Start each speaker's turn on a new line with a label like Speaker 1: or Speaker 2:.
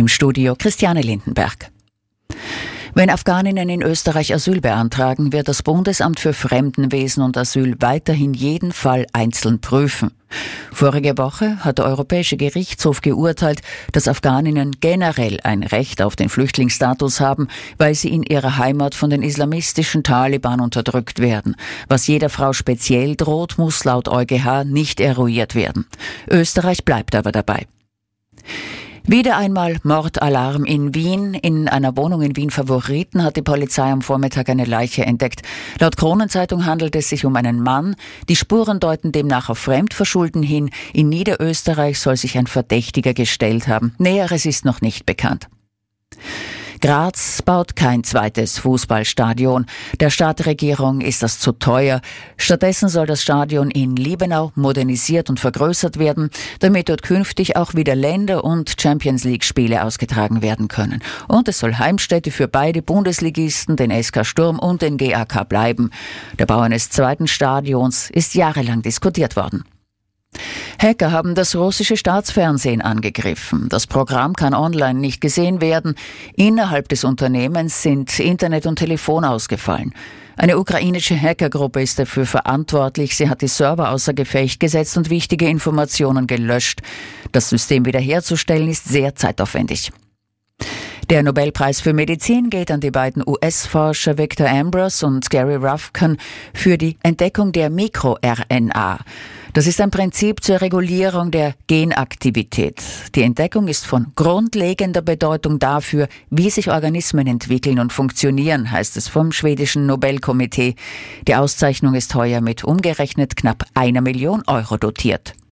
Speaker 1: Im Studio Christiane Lindenberg. Wenn Afghaninnen in Österreich Asyl beantragen, wird das Bundesamt für Fremdenwesen und Asyl weiterhin jeden Fall einzeln prüfen. Vorige Woche hat der Europäische Gerichtshof geurteilt, dass Afghaninnen generell ein Recht auf den Flüchtlingsstatus haben, weil sie in ihrer Heimat von den islamistischen Taliban unterdrückt werden. Was jeder Frau speziell droht, muss laut EuGH nicht eruiert werden. Österreich bleibt aber dabei. Wieder einmal Mordalarm in Wien. In einer Wohnung in Wien Favoriten hat die Polizei am Vormittag eine Leiche entdeckt. Laut Kronenzeitung handelt es sich um einen Mann. Die Spuren deuten demnach auf Fremdverschulden hin. In Niederösterreich soll sich ein Verdächtiger gestellt haben. Näheres ist noch nicht bekannt. Graz baut kein zweites Fußballstadion. Der Stadtregierung ist das zu teuer. Stattdessen soll das Stadion in Liebenau modernisiert und vergrößert werden, damit dort künftig auch wieder Länder- und Champions-League-Spiele ausgetragen werden können. Und es soll Heimstätte für beide Bundesligisten, den SK Sturm und den GAK bleiben. Der Bau eines zweiten Stadions ist jahrelang diskutiert worden. Hacker haben das russische Staatsfernsehen angegriffen. Das Programm kann online nicht gesehen werden. Innerhalb des Unternehmens sind Internet und Telefon ausgefallen. Eine ukrainische Hackergruppe ist dafür verantwortlich. Sie hat die Server außer Gefecht gesetzt und wichtige Informationen gelöscht. Das System wiederherzustellen ist sehr zeitaufwendig. Der Nobelpreis für Medizin geht an die beiden US-Forscher Victor Ambros und Gary Ruvkun für die Entdeckung der MikroRNA. Das ist ein Prinzip zur Regulierung der Genaktivität. Die Entdeckung ist von grundlegender Bedeutung dafür, wie sich Organismen entwickeln und funktionieren, heißt es vom schwedischen Nobelkomitee. Die Auszeichnung ist heuer mit umgerechnet knapp 1 Million Euro dotiert.